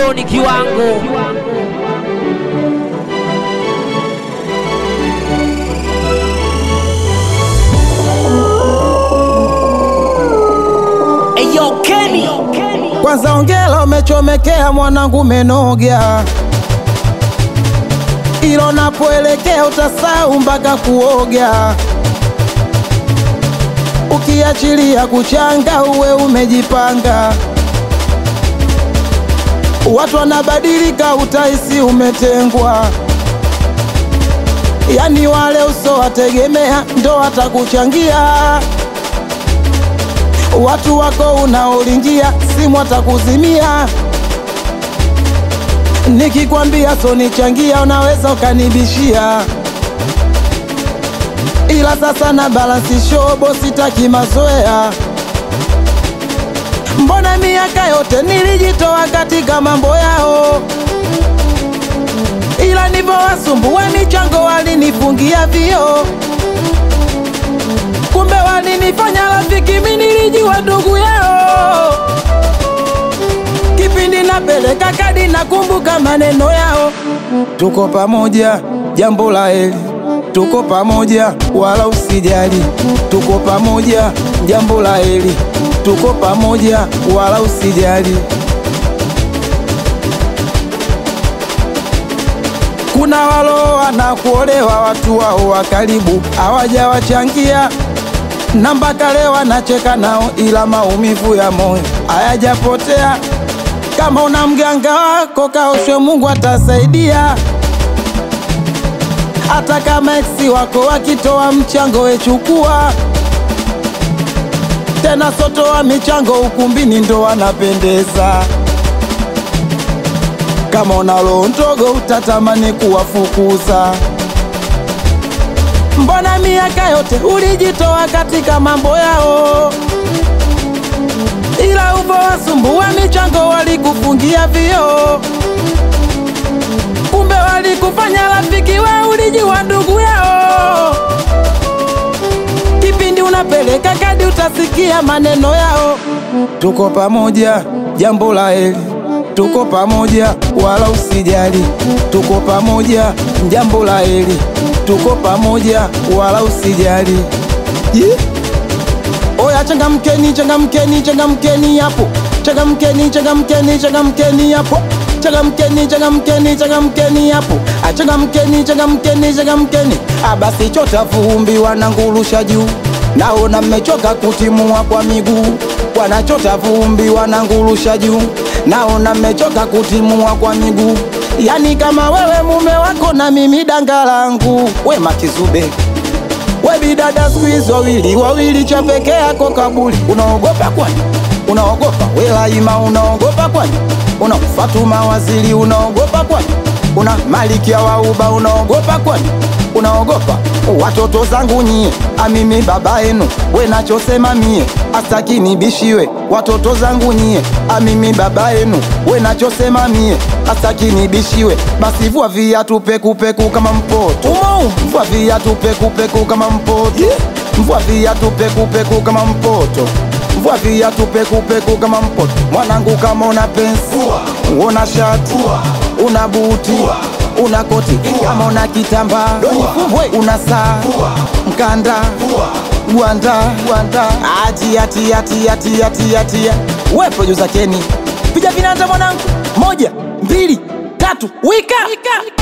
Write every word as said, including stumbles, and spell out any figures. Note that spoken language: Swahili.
Moro ni kiwango. Eyo Kenny, kwanza ongela umechomekea mwanangu menogea, ilo napoelekea utasahau mpaka kuoga. Ukiachilia kuchanga uwe umejipanga, watu wanabadilika utahisi umetengwa. Yani wale uso wategemea ndo watakuchangia, watu wako unaolingia simu watakuzimia. Nikikwambia so nichangia unaweza ukanibishia, ila sasa na balance shobo sitaki mazoea. Mbona miaka yote nilijitoa katika mambo yao, ila nivo wasumbua michango walinifungia vio. Kumbe walinifanya rafiki mimi nilijua ndugu yao. Kipindi napeleka kadi nakumbuka maneno yao, tuko pamoja jambo la heri, tuko pamoja wala usijali, tuko pamoja jambo la heri, tuko pamoja wala usijali. Kuna waloa na kuolewa watu wao wa karibu hawajawachangia, na mpaka leo wanacheka nao, ila maumivu ya moyo hayajapotea. Kama una mganga wako kaoshwe, Mungu atasaidia. Hata kama eksi wako wakitoa mchango wechukua, tena soto wa michango ukumbini ndo wanapendeza. Kama una roho ndogo utatamani kuwafukuza. Mbona miaka yote ulijitoa katika mambo yao, ila upo wasumbua michango walikufungia vio. Kumbe walikufanya rafiki we ulijua ndugu yao. Kipindi unapeleka kadi utasikia maneno yao, tuko pamoja jambo la heri, tuko pamoja wala usijali, tuko pamoja jambo la heri, tuko pamoja wala usijali. Yeah. Oya changamkeni, changamkeni, changamkeni hapo, changamkeni, changamkeni, changamkeni hapo, changamkeni, changamkeni, changamkeni hapo, changamkeni, changamkeni, changamkeni. Abasi chota vumbi wanangurusha juu, naona mmechoka kutimua kwa miguu. Wanachota vumbi wanangurusha juu, naona mmechoka kutimua kwa miguu. Yani kama wewe mume wako na mimi danga langu, we Makizube. We bidada squeeze wawili wawili cha peke yako kabuli. Unaogopa kwani? Unaogopa? We Laima unaogopa kwani? Una Fatuma Waziri unaogopa kwani? Una Malikia wa Uba unaogopa kwani? Unaogopa? Watoto zangu nyie, amimi baba yenu, we nachosema mie astaki nibishiwe. Watoto zangu nyie, amimi baba yenu, we nachosema mie astaki nibishiwe. Basi vua viatu peku peku kama mpoto, mvua viatu peku peku kama mpoto, mvua viatu peku peku kama mpoto, mvua viatu peku peku kama mpoto. Mwanangu kama una pensi, una shati, una buti, una koti, kama una kitamba, una saa, mkanda, gwanda, gwanda. Ati ati ati ati ati ati. We producer Kenny, piga vinanda mwanangu, moja, mbili, tatu, wika, wika.